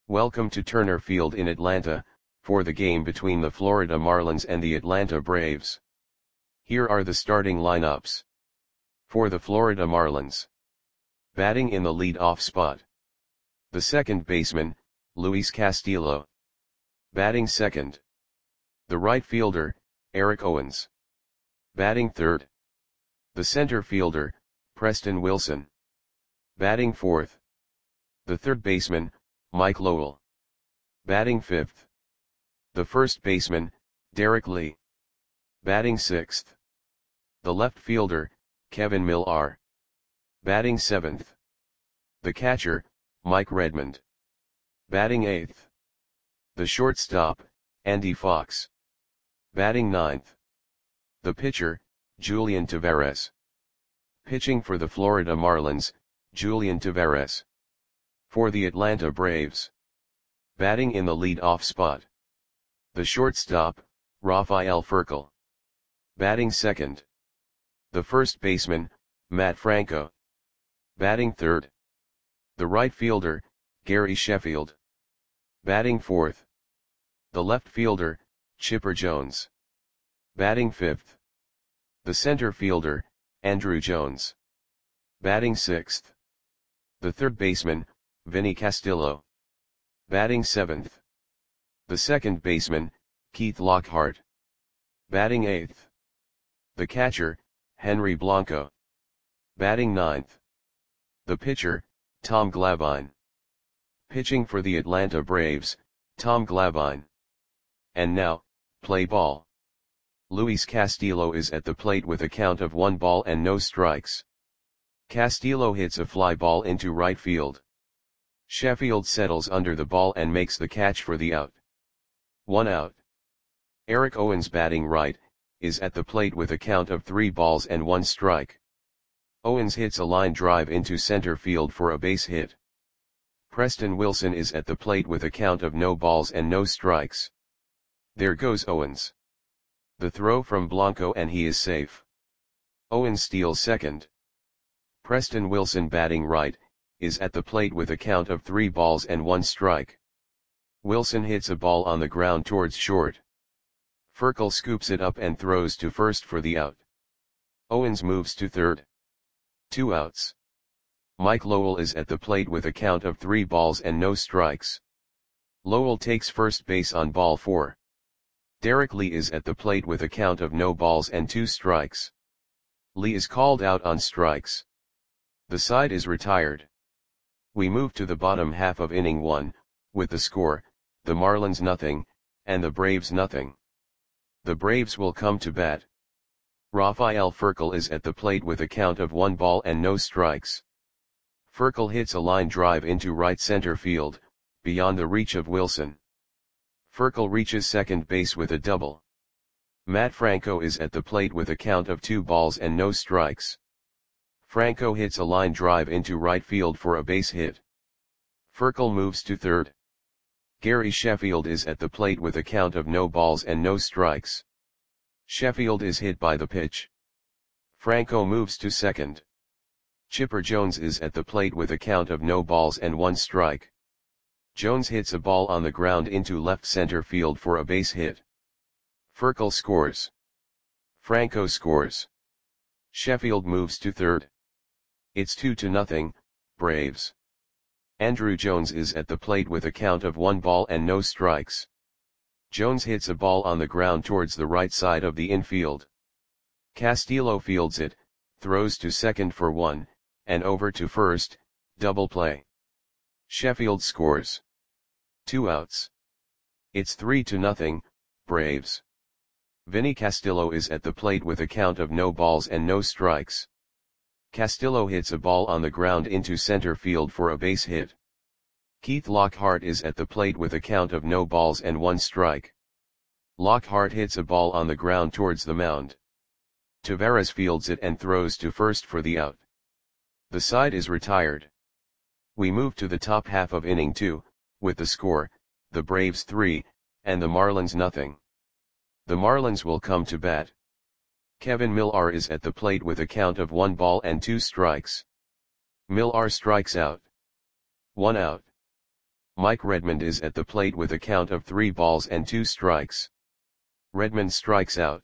Welcome to Turner Field in Atlanta, for the game between the Florida Marlins and the Atlanta Braves. Here are the starting lineups. For the Florida Marlins. Batting in the lead-off spot. The second baseman, Luis Castillo. Batting second. The right fielder, Eric Owens. Batting third. The center fielder, Preston Wilson. Batting fourth. The third baseman, Mike Lowell. Batting fifth. The first baseman, Derek Lee. Batting sixth. The left fielder, Kevin Millar. Batting seventh. The catcher, Mike Redmond. Batting eighth. The shortstop, Andy Fox. Batting ninth. The pitcher, Julian Tavarez. Pitching for the Florida Marlins, Julian Tavarez. For the Atlanta Braves. Batting in the lead-off spot. The shortstop, Rafael Furcal. Batting second. The first baseman, Matt Franco. Batting third. The right fielder, Gary Sheffield. Batting fourth. The left fielder, Chipper Jones. Batting fifth. The center fielder, Andruw Jones. Batting sixth. The third baseman, Vinny Castillo. Batting seventh. The second baseman, Keith Lockhart. Batting eighth. The catcher, Henry Blanco. Batting ninth. The pitcher, Tom Glavine. Pitching for the Atlanta Braves, Tom Glavine. And now, play ball. Luis Castillo is at the plate with a count of 1 ball and no strikes. Castillo hits a fly ball into right field. Sheffield settles under the ball and makes the catch for the out. 1 out. Eric Owens, batting right, is at the plate with a count of 3 balls and 1 strike. Owens hits a line drive into center field for a base hit. Preston Wilson is at the plate with a count of no balls and no strikes. There goes Owens. The throw from Blanco and he is safe. Owens steals second. Preston Wilson, batting right, is at the plate with a count of 3 balls and 1 strike. Wilson hits a ball on the ground towards short. Furcal scoops it up and throws to first for the out. Owens moves to third. 2 outs. Mike Lowell is at the plate with a count of 3 balls and no strikes. Lowell takes first base on ball 4. Derek Lee is at the plate with a count of no balls and 2 strikes. Lee is called out on strikes. The side is retired. We move to the bottom half of inning 1, with the score, the Marlins 0, and the Braves 0. The Braves will come to bat. Rafael Furcal is at the plate with a count of 1 ball and no strikes. Furcal hits a line drive into right center field, beyond the reach of Wilson. Furcal reaches second base with a double. Matt Franco is at the plate with a count of 2 balls and no strikes. Franco hits a line drive into right field for a base hit. Furcal moves to third. Gary Sheffield is at the plate with a count of no balls and no strikes. Sheffield is hit by the pitch. Franco moves to second. Chipper Jones is at the plate with a count of no balls and 1 strike. Jones hits a ball on the ground into left center field for a base hit. Furcal scores. Franco scores. Sheffield moves to third. It's 2-0, Braves. Andruw Jones is at the plate with a count of 1 ball and no strikes. Jones hits a ball on the ground towards the right side of the infield. Castillo fields it, throws to second for 1, and over to first, double play. Sheffield scores. 2 outs. It's 3-0, Braves. Vinny Castillo is at the plate with a count of no balls and no strikes. Castillo hits a ball on the ground into center field for a base hit. Keith Lockhart is at the plate with a count of no balls and 1 strike. Lockhart hits a ball on the ground towards the mound. Tavarez fields it and throws to first for the out. The side is retired. We move to the top half of inning 2, with the score, the Braves 3, and the Marlins 0. The Marlins will come to bat. Kevin Millar is at the plate with a count of 1 ball and 2 strikes. Millar strikes out. 1 out. Mike Redmond is at the plate with a count of 3 balls and 2 strikes. Redmond strikes out.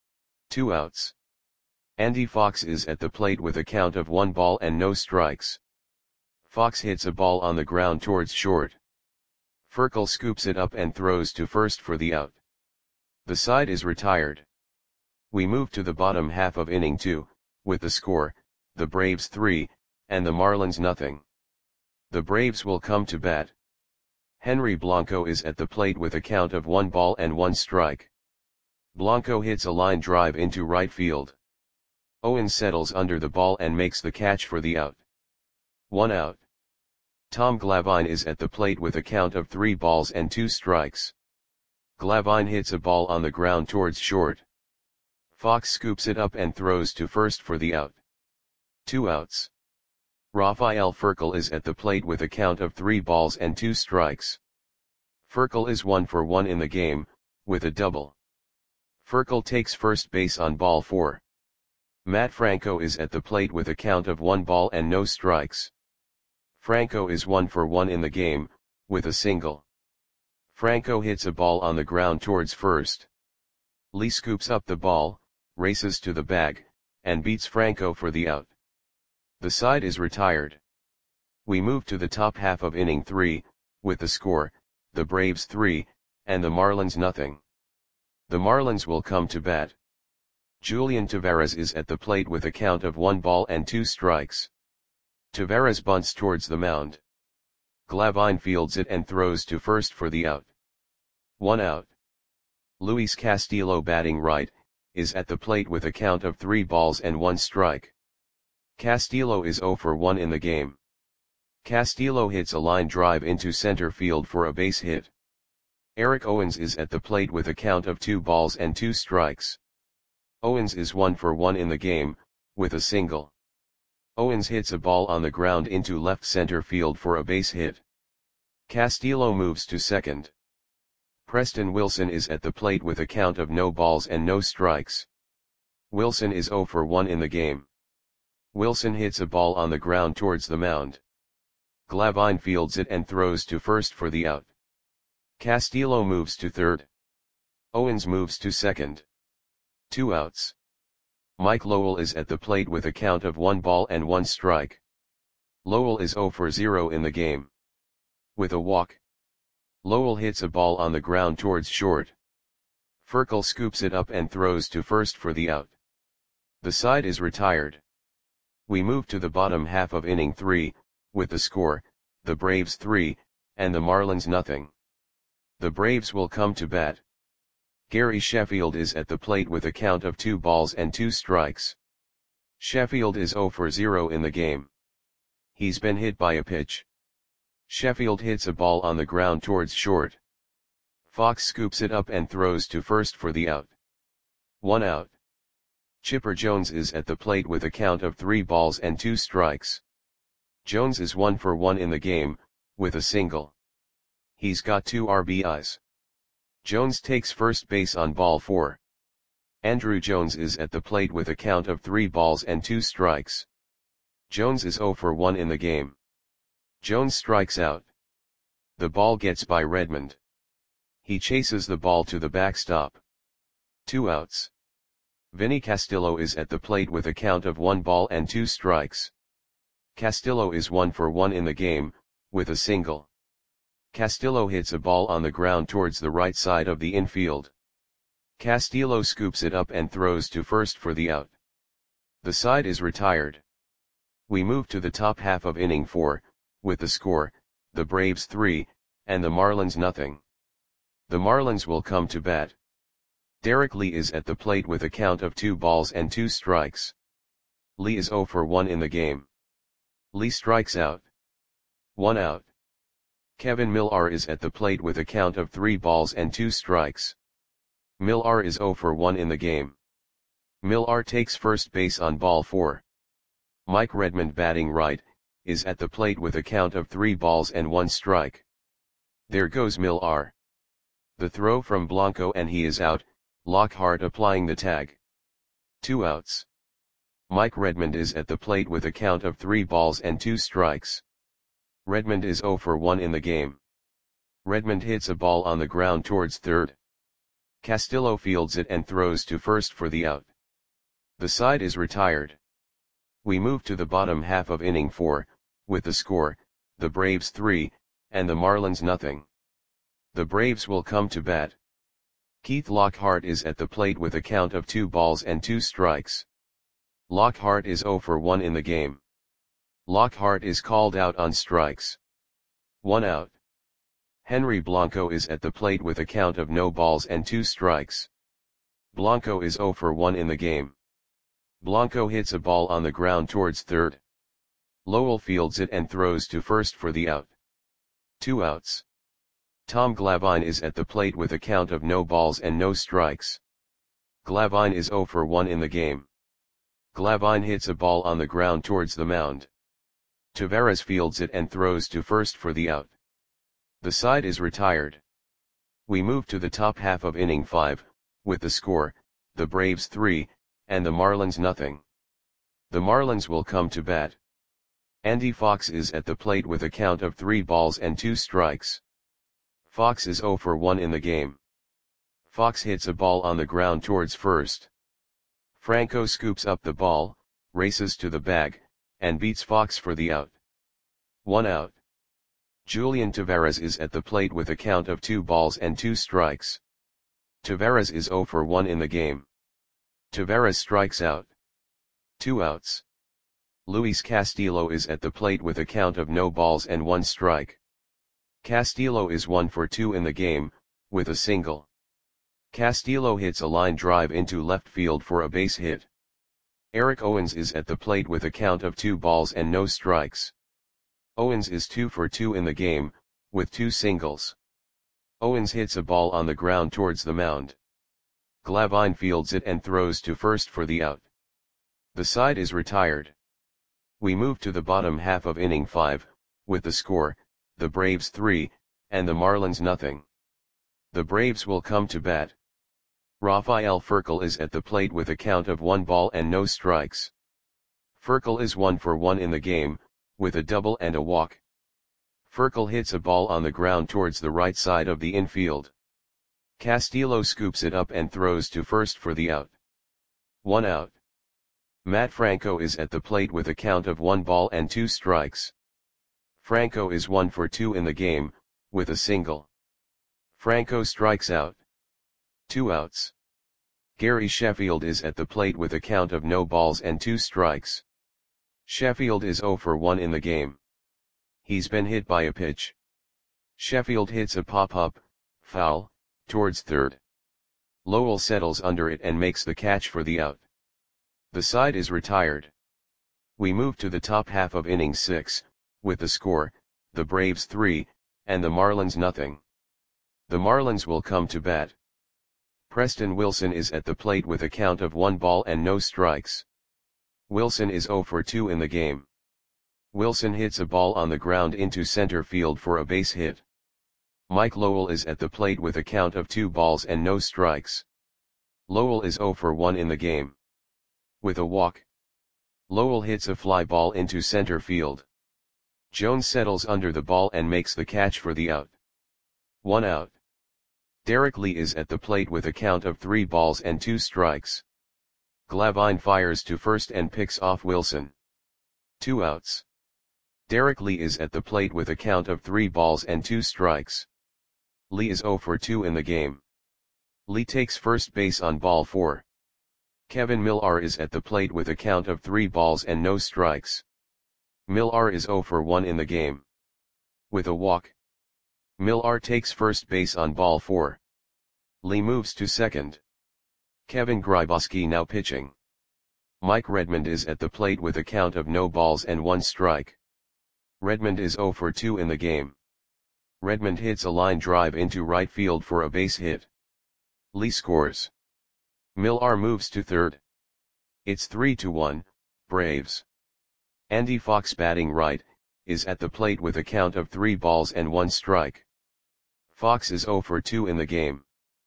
2 outs. Andy Fox is at the plate with a count of 1 ball and no strikes. Fox hits a ball on the ground towards short. Furkel scoops it up and throws to first for the out. The side is retired. We move to the bottom half of inning 2, with the score, the Braves 3, and the Marlins nothing. The Braves will come to bat. Henry Blanco is at the plate with a count of 1 ball and 1 strike. Blanco hits a line drive into right field. Owens settles under the ball and makes the catch for the out. 1 out. Tom Glavine is at the plate with a count of 3 balls and 2 strikes. Glavine hits a ball on the ground towards short. Fox scoops it up and throws to first for the out. 2 outs. Rafael Furkel is at the plate with a count of 3 balls and 2 strikes. Furkel is 1 for 1 in the game, with a double. Furkel takes first base on ball 4. Matt Franco is at the plate with a count of 1 ball and no strikes. Franco is 1 for 1 in the game, with a single. Franco hits a ball on the ground towards first. Lee scoops up the ball, races to the bag, and beats Franco for the out. The side is retired. We move to the top half of inning 3, with the score, the Braves 3, and the Marlins nothing. The Marlins will come to bat. Julian Taveras is at the plate with a count of 1 ball and 2 strikes. Taveras bunts towards the mound. Glavine fields it and throws to first for the out. 1 out. Luis Castillo, batting right, is at the plate with a count of 3 balls and 1 strike. Castillo is 0 for 1 in the game. Castillo hits a line drive into center field for a base hit. Eric Owens is at the plate with a count of 2 balls and 2 strikes. Owens is 1 for 1 in the game, with a single. Owens hits a ball on the ground into left center field for a base hit. Castillo moves to second. Preston Wilson is at the plate with a count of no balls and no strikes. Wilson is 0 for 1 in the game. Wilson hits a ball on the ground towards the mound. Glavine fields it and throws to first for the out. Castillo moves to third. Owens moves to second. 2 outs. Mike Lowell is at the plate with a count of 1 ball and 1 strike. Lowell is 0 for 0 in the game. With a walk. Lowell hits a ball on the ground towards short. Furkel scoops it up and throws to first for the out. The side is retired. We move to the bottom half of inning 3, with the score, the Braves 3, and the Marlins nothing. The Braves will come to bat. Gary Sheffield is at the plate with a count of 2 balls and 2 strikes. Sheffield is 0 for 0 in the game. He's been hit by a pitch. Sheffield hits a ball on the ground towards short. Fox scoops it up and throws to first for the out. 1 out. Chipper Jones is at the plate with a count of 3 balls and 2 strikes. Jones is 1 for 1 in the game, with a single. He's got 2 RBIs. Jones takes first base on ball 4. Andrew Jones is at the plate with a count of 3 balls and 2 strikes. Jones is 0 for 1 in the game. Jones strikes out. The ball gets by Redmond. He chases the ball to the backstop. 2 outs. Vinny Castillo is at the plate with a count of 1 ball and 2 strikes. Castillo is 1 for 1 in the game, with a single. Castillo hits a ball on the ground towards the right side of the infield. Castillo scoops it up and throws to first for the out. The side is retired. We move to the top half of inning 4, with the score, the Braves 3, and the Marlins nothing. The Marlins will come to bat. Derek Lee is at the plate with a count of 2 balls and 2 strikes. Lee is 0 for 1 in the game. Lee strikes out. 1 out. Kevin Millar is at the plate with a count of 3 balls and 2 strikes. Millar is 0 for 1 in the game. Millar takes first base on ball 4. Mike Redmond, batting right, is at the plate with a count of 3 balls and 1 strike. There goes Millar. The throw from Blanco and he is out, Lockhart applying the tag. 2 outs. Mike Redmond is at the plate with a count of 3 balls and 2 strikes. Redmond is 0 for 1 in the game. Redmond hits a ball on the ground towards third. Castillo fields it and throws to first for the out. The side is retired. We move to the bottom half of inning 4, with the score, the Braves 3, and the Marlins nothing. The Braves will come to bat. Keith Lockhart is at the plate with a count of 2 balls and 2 strikes. Lockhart is 0 for 1 in the game. Lockhart is called out on strikes. 1 out. Henry Blanco is at the plate with a count of no balls and 2 strikes. Blanco is 0 for 1 in the game. Blanco hits a ball on the ground towards third. Lowell fields it and throws to first for the out. 2 outs. Tom Glavine is at the plate with a count of no balls and no strikes. Glavine is 0 for 1 in the game. Glavine hits a ball on the ground towards the mound. Taveras fields it and throws to first for the out. The side is retired. We move to the top half of inning 5, with the score, the Braves 3, and the Marlins nothing. The Marlins will come to bat. Andy Fox is at the plate with a count of 3 balls and 2 strikes. Fox is 0 for 1 in the game. Fox hits a ball on the ground towards first. Franco scoops up the ball, races to the bag, and beats Fox for the out. 1 out. Julian Taveras is at the plate with a count of 2 balls and 2 strikes. Taveras is 0 for 1 in the game. Taveras strikes out. 2 outs. Luis Castillo is at the plate with a count of no balls and 1 strike. Castillo is 1 for 2 in the game, with a single. Castillo hits a line drive into left field for a base hit. Eric Owens is at the plate with a count of 2 balls and no strikes. Owens is 2 for 2 in the game, with 2 singles. Owens hits a ball on the ground towards the mound. Glavine fields it and throws to first for the out. The side is retired. We move to the bottom half of inning 5, with the score, the Braves 3, and the Marlins nothing. The Braves will come to bat. Rafael Furcal is at the plate with a count of 1 ball and no strikes. Furcal is 1 for 1 in the game, with a double and a walk. Furcal hits a ball on the ground towards the right side of the infield. Castillo scoops it up and throws to first for the out. 1 out. Matt Franco is at the plate with a count of 1 ball and 2 strikes. Franco is 1 for 2 in the game, with a single. Franco strikes out. 2 outs. Gary Sheffield is at the plate with a count of no balls and 2 strikes. Sheffield is 0 for 1 in the game. He's been hit by a pitch. Sheffield hits a pop-up, foul, towards third. Lowell settles under it and makes the catch for the out. The side is retired. We move to the top half of inning 6, with the score, the Braves 3, and the Marlins nothing. The Marlins will come to bat. Preston Wilson is at the plate with a count of 1 ball and no strikes. Wilson is 0 for 2 in the game. Wilson hits a ball on the ground into center field for a base hit. Mike Lowell is at the plate with a count of 2 balls and no strikes. Lowell is 0 for 1 in the game. With a walk. Lowell hits a fly ball into center field. Jones settles under the ball and makes the catch for the out. 1 out. Derek Lee is at the plate with a count of 3 balls and 2 strikes. Glavine fires to first and picks off Wilson. 2 outs. Derek Lee is at the plate with a count of 3 balls and 2 strikes. Lee is 0 for 2 in the game. Lee takes first base on ball 4. Kevin Millar is at the plate with a count of 3 balls and no strikes. Millar is 0 for 1 in the game. With a walk. Millar takes first base on ball 4. Lee moves to second. Kevin Grybowski now pitching. Mike Redmond is at the plate with a count of no balls and 1 strike. Redmond is 0 for 2 in the game. Redmond hits a line drive into right field for a base hit. Lee scores. Millar moves to third. It's 3-1, Braves. Andy Fox batting right, is at the plate with a count of 3 balls and 1 strike. Fox is 0 for 2 in the game.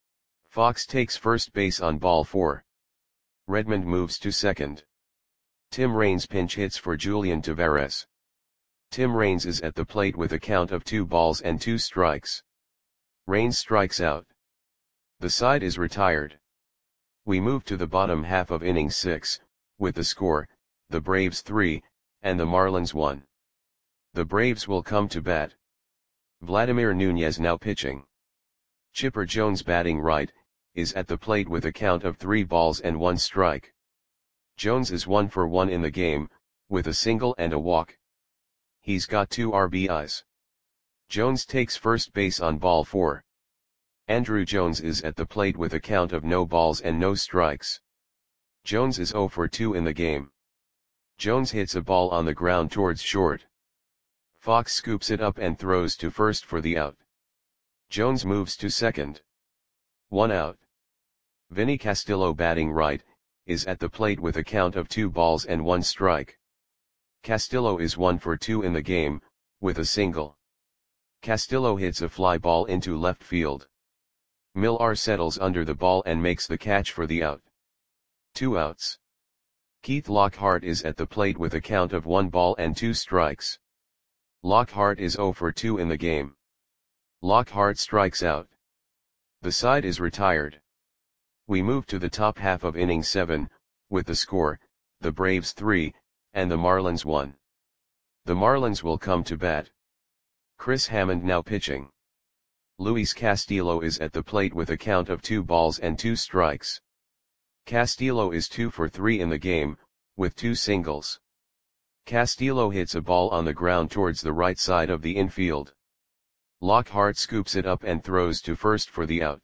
Fox takes first base on ball 4. Redmond moves to second. Tim Raines pinch hits for Julian Taveras. Tim Raines is at the plate with a count of 2 balls and 2 strikes. Rains strikes out. The side is retired. We move to the bottom half of inning 6, with the score, the Braves 3, and the Marlins 1. The Braves will come to bat. Vladimir Nunez now pitching. Chipper Jones batting right, is at the plate with a count of 3 balls and 1 strike. Jones is 1 for 1 in the game, with a single and a walk. He's got 2 RBIs. Jones takes first base on ball 4. Andruw Jones is at the plate with a count of no balls and no strikes. Jones is 0 for 2 in the game. Jones hits a ball on the ground towards short. Fox scoops it up and throws to first for the out. Jones moves to second. 1 out. Vinny Castillo batting right, is at the plate with a count of 2 balls and 1 strike. Castillo is 1 for 2 in the game, with a single. Castillo hits a fly ball into left field. Millar settles under the ball and makes the catch for the out. 2 outs. Keith Lockhart is at the plate with a count of 1 ball and 2 strikes. Lockhart is 0 for 2 in the game. Lockhart strikes out. The side is retired. We move to the top half of inning 7, with the score, the Braves 3, and the Marlins 1. The Marlins will come to bat. Chris Hammond now pitching. Luis Castillo is at the plate with a count of 2 balls and 2 strikes. Castillo is 2 for 3 in the game, with 2 singles. Castillo hits a ball on the ground towards the right side of the infield. Lockhart scoops it up and throws to first for the out.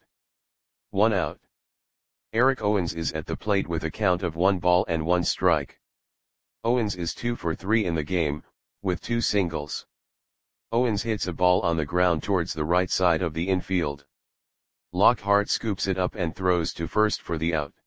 1 out. Eric Owens is at the plate with a count of 1 ball and 1 strike. Owens is 2 for 3 in the game, with 2 singles. Owens hits a ball on the ground towards the right side of the infield. Lockhart scoops it up and throws to first for the out.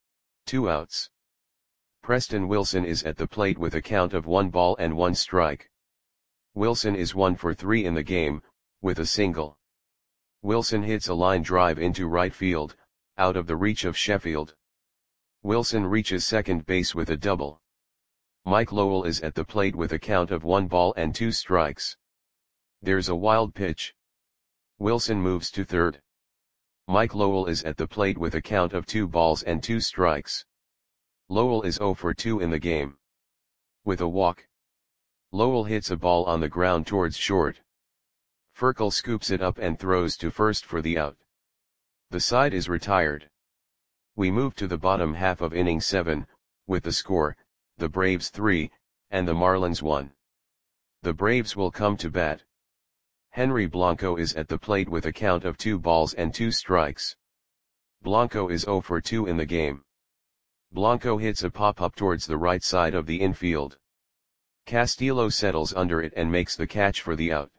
2 outs. Preston Wilson is at the plate with a count of 1 ball and 1 strike. Wilson is 1 for 3 in the game, with a single. Wilson hits a line drive into right field, out of the reach of Sheffield. Wilson reaches second base with a double. Mike Lowell is at the plate with a count of 1 ball and 2 strikes. There's a wild pitch. Wilson moves to third. Mike Lowell is at the plate with a count of 2 balls and 2 strikes. Lowell is 0 for 2 in the game. With a walk. Lowell hits a ball on the ground towards short. Furkel scoops it up and throws to first for the out. The side is retired. We move to the bottom half of inning 7, with the score, the Braves 3, and the Marlins 1. The Braves will come to bat. Henry Blanco is at the plate with a count of 2 balls and 2 strikes. Blanco is 0 for 2 in the game. Blanco hits a pop-up towards the right side of the infield. Castillo settles under it and makes the catch for the out.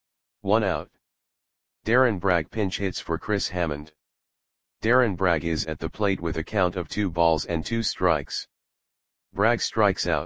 1 out. Darren Bragg pinch hits for Chris Hammond. Darren Bragg is at the plate with a count of 2 balls and 2 strikes. Bragg strikes out.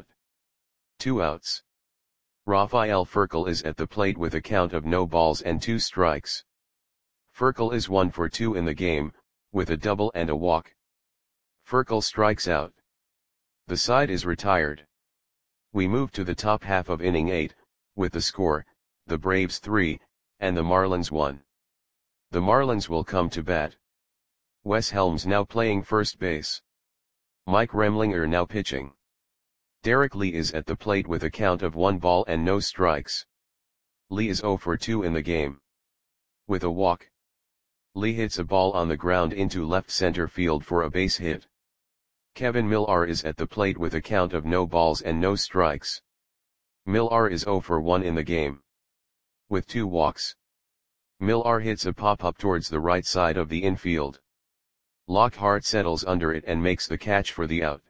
2 outs. Rafael Furkel is at the plate with a count of no balls and 2 strikes. Furkel is 1 for 2 in the game, with a double and a walk. Furkel strikes out. The side is retired. We move to the top half of inning 8, with the score, the Braves 3, and the Marlins 1. The Marlins will come to bat. Wes Helms now playing first base. Mike Remlinger now pitching. Derek Lee is at the plate with a count of 1 ball and no strikes. Lee is 0 for 2 in the game. With a walk. Lee hits a ball on the ground into left center field for a base hit. Kevin Millar is at the plate with a count of no balls and no strikes. Millar is 0 for 1 in the game. With 2 walks. Millar hits a pop-up towards the right side of the infield. Lockhart settles under it and makes the catch for the out.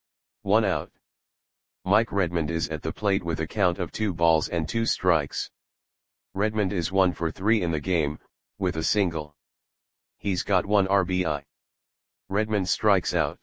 1 out. Mike Redmond is at the plate with a count of 2 balls and 2 strikes. Redmond is 1 for 3 in the game, with a single. He's got 1 RBI. Redmond strikes out.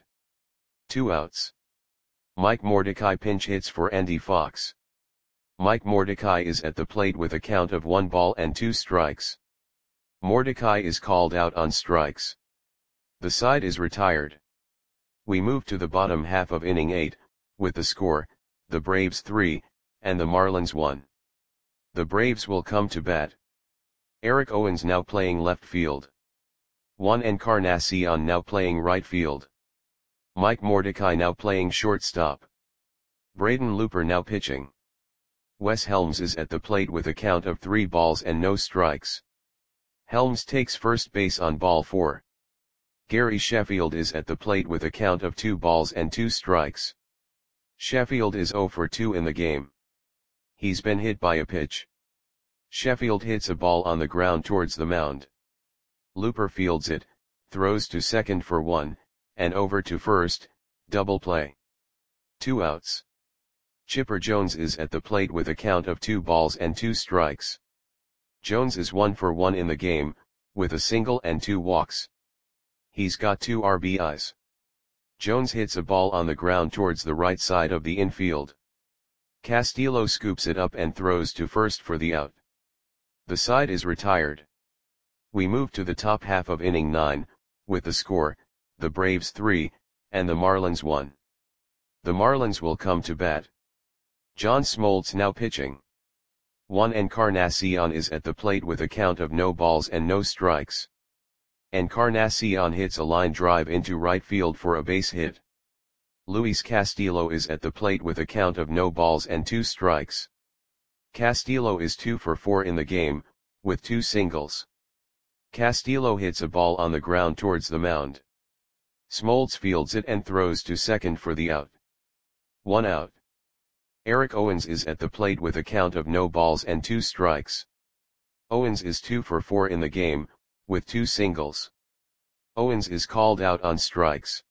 2 outs. Mike Mordecai pinch hits for Andy Fox. Mike Mordecai is at the plate with a count of 1 ball and 2 strikes. Mordecai is called out on strikes. The side is retired. We move to the bottom half of inning 8, with the score, the Braves 3, and the Marlins 1. The Braves will come to bat. Eric Owens now playing left field. Juan Encarnacion now playing right field. Mike Mordecai now playing shortstop. Braden Looper now pitching. Wes Helms is at the plate with a count of 3 balls and no strikes. Helms takes first base on ball 4. Gary Sheffield is at the plate with a count of 2 balls and 2 strikes. Sheffield is 0 for 2 in the game. He's been hit by a pitch. Sheffield hits a ball on the ground towards the mound. Looper fields it, throws to second for 1, and over to first, double play. 2 outs. Chipper Jones is at the plate with a count of 2 balls and 2 strikes. Jones is 1 for 1 in the game, with a single and 2 walks. He's got 2 RBIs. Jones hits a ball on the ground towards the right side of the infield. Castillo scoops it up and throws to first for the out. The side is retired. We move to the top half of inning 9, with the score, the Braves 3, and the Marlins 1. The Marlins will come to bat. John Smoltz now pitching. Juan Encarnacion is at the plate with a count of no balls and no strikes. Encarnacion hits a line drive into right field for a base hit. Luis Castillo is at the plate with a count of no balls and 2 strikes. Castillo is 2 for 4 in the game, with 2 singles. Castillo hits a ball on the ground towards the mound. Smoltz fields it and throws to second for the out. 1 out. Eric Owens is at the plate with a count of no balls and 2 strikes. Owens is 2 for 4 in the game, with 2 singles. Owens is called out on strikes.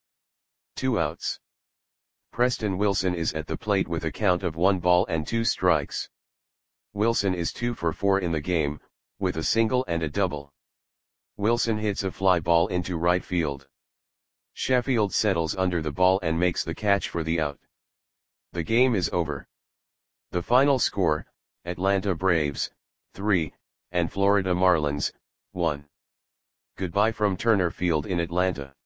2 outs. Preston Wilson is at the plate with a count of 1 ball and 2 strikes. Wilson is 2 for 4 in the game, with a single and a double. Wilson hits a fly ball into right field. Sheffield settles under the ball and makes the catch for the out. The game is over. The final score, Atlanta Braves, 3, and Florida Marlins, 1. Goodbye from Turner Field in Atlanta.